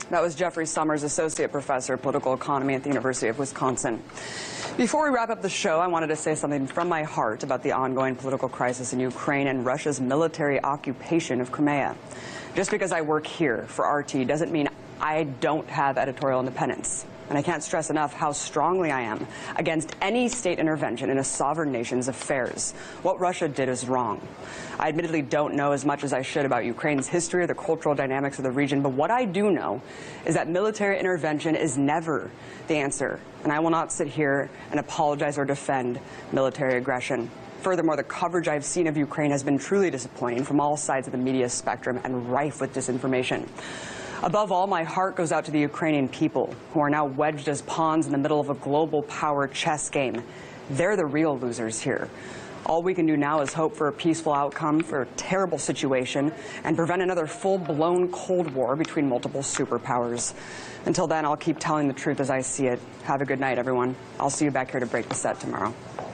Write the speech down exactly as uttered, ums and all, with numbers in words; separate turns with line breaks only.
That was Jeffrey Summers, Associate Professor of Political Economy at the University of Wisconsin. Before we wrap up the show, I wanted to say something from my heart about the ongoing political crisis in Ukraine and Russia's military occupation of Crimea. Just because I work here for R T doesn't mean I don't have editorial independence. And I can't stress enough how strongly I am against any state intervention in a sovereign nation's affairs. What Russia did is wrong. I admittedly don't know as much as I should about Ukraine's history or the cultural dynamics of the region, but what I do know is that military intervention is never the answer. And I will not sit here and apologize or defend military aggression. Furthermore, the coverage I've seen of Ukraine has been truly disappointing from all sides of the media spectrum and rife with disinformation. Above all, my heart goes out to the Ukrainian people, who are now wedged as pawns in the middle of a global power chess game. They're the real losers here. All we can do now is hope for a peaceful outcome for a terrible situation and prevent another full-blown Cold War between multiple superpowers. Until then, I'll keep telling the truth as I see it. Have a good night, everyone. I'll see you back here to break the set tomorrow.